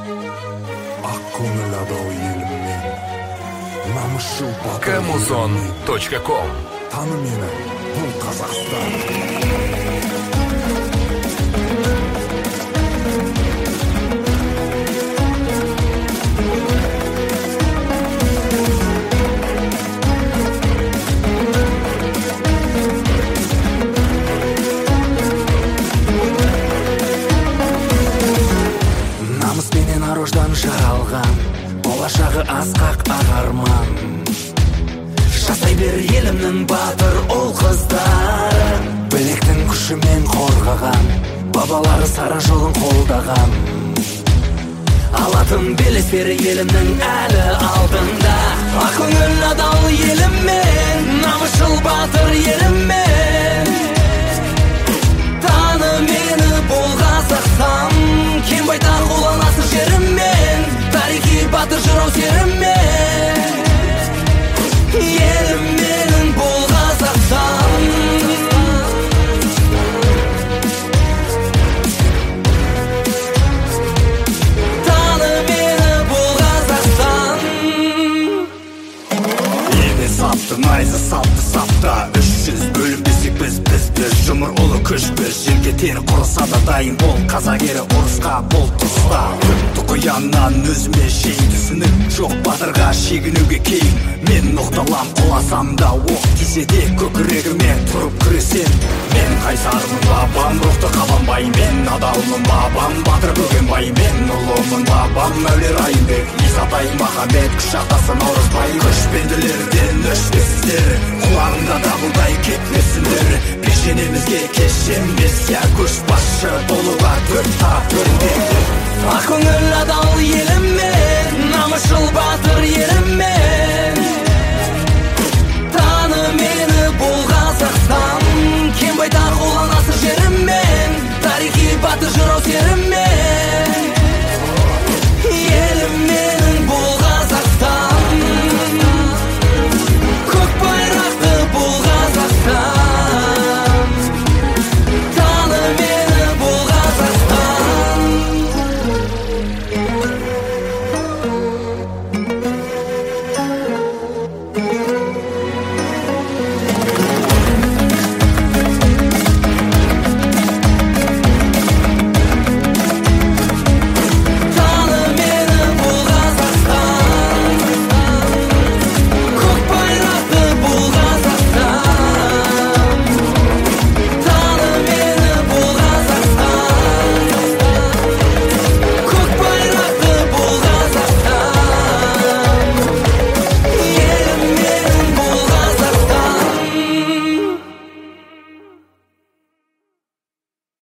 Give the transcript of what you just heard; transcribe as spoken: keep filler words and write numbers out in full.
ақ көңіл адал еліммен, намысшыл батыр камузон точка ком. Таны мені, бұл Қазақстан. Намыспенен аруждан жаралған, болашағы асқақ ағарман. Жасай бер елімнің батыр ұл қыздары, білектің күшімен қорғаған, бабалары сара жолын қолдаған. Алатын белес бері елімнің әлі алдында. Ақ көңіл адал еліммен, намысшыл батыр еліммен. Таны мені бұл Қазақстан, кең байтақ ұланасы жеріммен, тарихи батыр жырау серіммен. Елім менің бұл Қазақстан. Таны мені бұл Қазақстан. Елде сапты, найза сапты сапта, үш жүз бөлінбесек біз біз біз жұмыр ұлы күш біз. Жерге тер құрыса да дайын бол, қазақ ері ұрысқа бол тұста. Тұқияннан өзіме шейін түсінік жоқ, батырға шегінуге кейін. Мен ноқталам құласам да оқ тисе де көкірегіме тұрып күресем. Мен қайсармын бабам, рухты қабанбай, мен адалмын бабам, батыр бөгенбай, мен ұлымын бабам, Мәуле Райымбек, Исатай Махамбет, құшақтасы Наурызбай. Көшпенділерден өшпесіздер, құлағында дабылдай кетмесіндер. Пешенемізге кешемес, я көшбасшы болуға төрт тарап көрінбек. Ақ көңіл